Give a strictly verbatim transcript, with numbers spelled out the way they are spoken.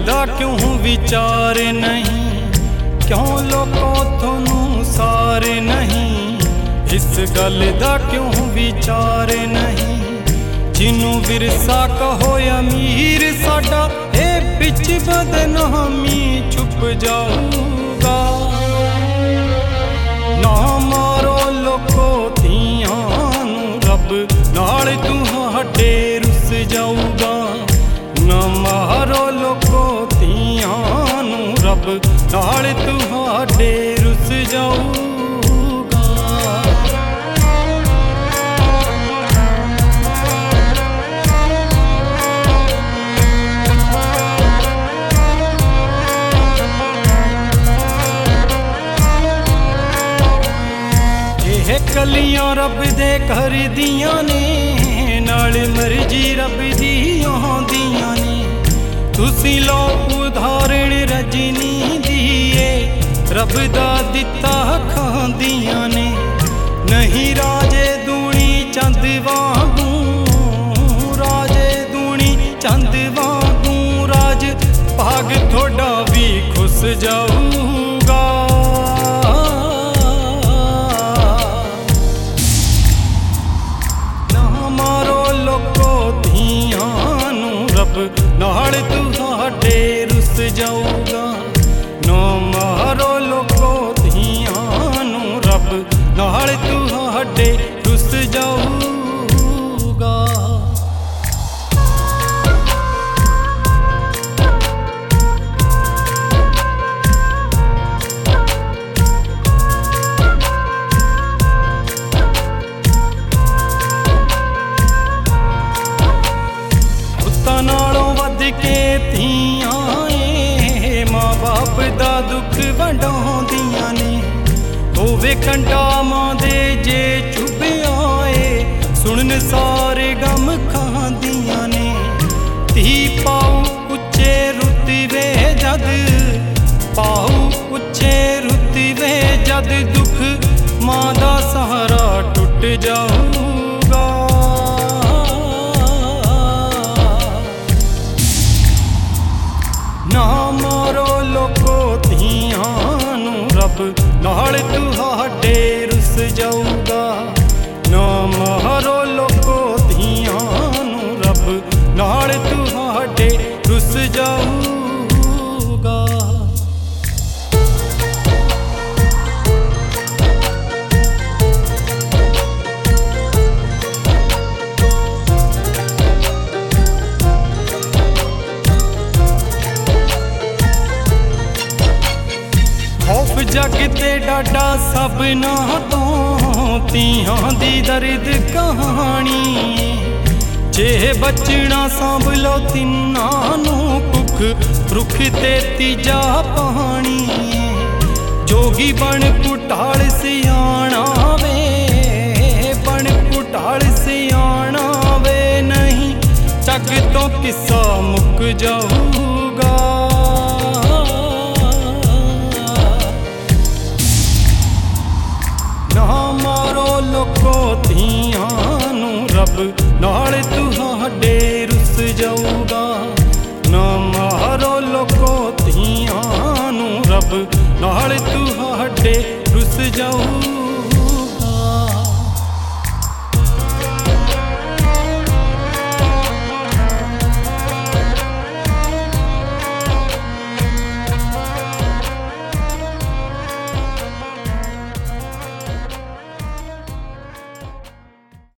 दा क्यों विचार नहीं, क्यों लोगों थोनू सारे नहीं। इस गल दा क्यों विचार नहीं, जिन्नू विरसा कहो अमीर साडा ए बिच बदनामी छुप जाऊगा। ना मारो लोको तियां नू रब नाल तुहाडे रुस जाऊगा। ना मारो लोको तियां नू रब नाल तुहाडे रुस जाऊगा। कलियां रब दे घर दियां ने, नाल मर्जी रब दी आंदियां ने। तुसी लो उदाहरण रजनी दिए रब दा दिता खांदियां ने। नहीं राजे दूनी चंद वांगू, राजे दूनी चंद वांगू राज भाग थोड़ा भी खुस जाऊगा। नाल तुहाडे रुस जाऊगा। ना मारो लोको तियां नू रब नाल तुहाडे रुस जाऊगा। के तियां ए मां बाप दा दुख वंडाउंदियां ने। होवे कंडा मां दे जे चुभिया ए सुनन सारे गम खांदियां ने। धी पाऊ उच्चे रुतबे जद, पाऊ उच्चे रुतबे जद दुख मां दा सहारा टुट जाऊगा। ना मारो लोको तियां नू रब नाल तुहाडे रुस जाऊगा। ना मारो लोको तियां नू रब नाल तुहाडे रुस जाऊगा। जग ते डाडा सबना तो तियां दी दर्द कहानी। जे बचना सांभ लो तिन्हां नू कुख रुख ते तीजा पानी। जोगी बन कुटाल सियाणा वे, बन कुटाल सियाणा वे नहीं जग तो किस्सा मुक जाऊगा। लोको तियां नू रब नाल तुहाडे रुस जाऊगा। ना मारो लोको तियां नू रब नाल तुहाडे रुस जाऊगा।